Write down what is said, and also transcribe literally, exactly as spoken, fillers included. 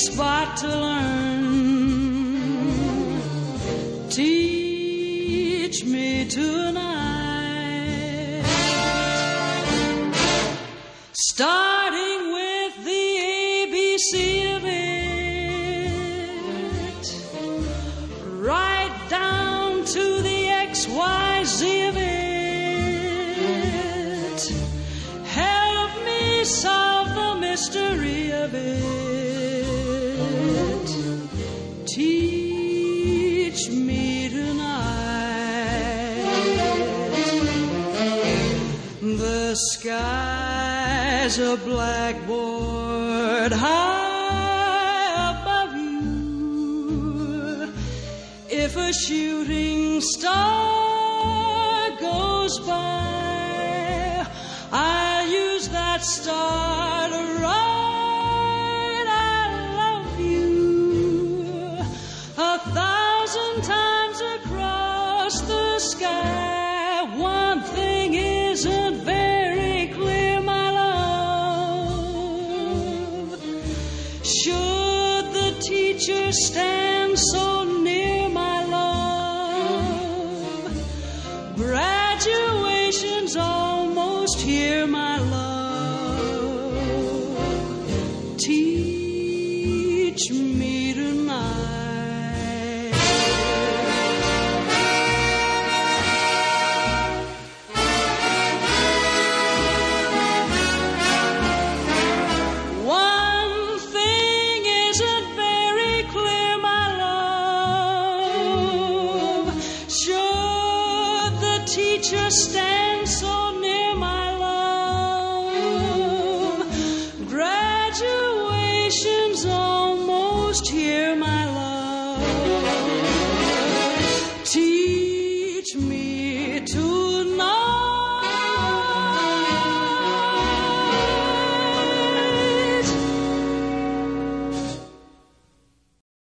spot to learn. Teach me tonight, starting with the A B C of it, right down to the X Y Z of it. Help me solve the mystery of it. Teach me tonight. The sky's a blackboard high above you. If a shooting star goes by, I'll use that star to write I love you a thousand times across the sky. One thing isn't very clear, my love. Should the teacher stand so